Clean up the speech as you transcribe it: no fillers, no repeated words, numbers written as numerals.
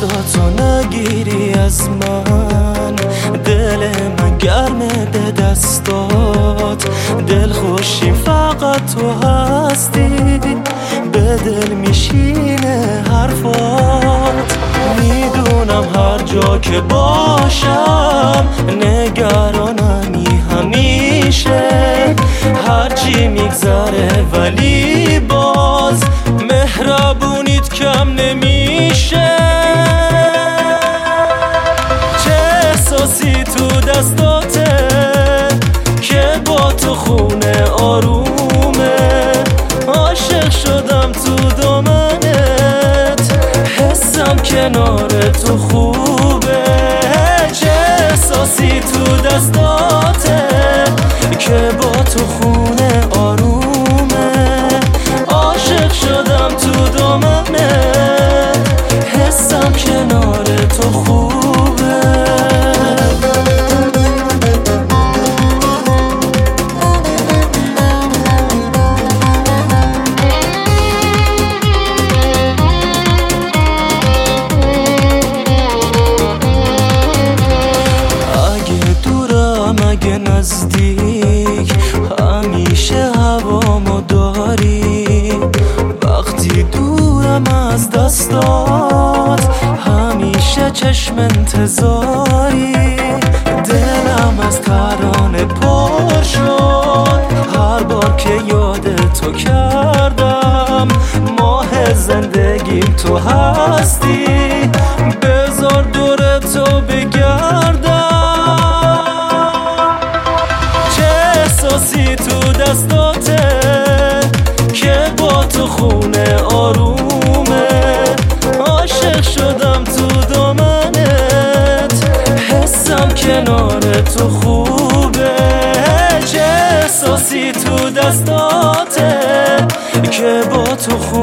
دستاتو نگیری از من، دل من گرمه به دستات، دل خوشی فقط تو هستی، به دل میشینه حرفات. میدونم هر جا که باشم نگرانمی همیشه، هرچی میگذره ولی باز مهربونیت کم نمیشه. چه احساسی تو دستاته که با تو خونه آرومه، عاشق شدم تو دامنت، حسم کنار تو خوبه. چه احساسی تو دستاته که با تو خونه آرومه، عاشق شدم تو دامنت، حسم کنار تو خوبه. اگه نزدیک همیشه هوامو داری، وقتی دورم از دستات همیشه چشم انتظاری. دلم از ترانه پر شد هر بار که یاد تو کردم، ماه زندگیم تو هستی، بذار دور تو بگردم. احساسی تو دستاته که با تو خونه آرومه، عاشق شدم تو دامنت، حسم کنار تو خوبه. چه احساسی تو دستاته که با تو خونه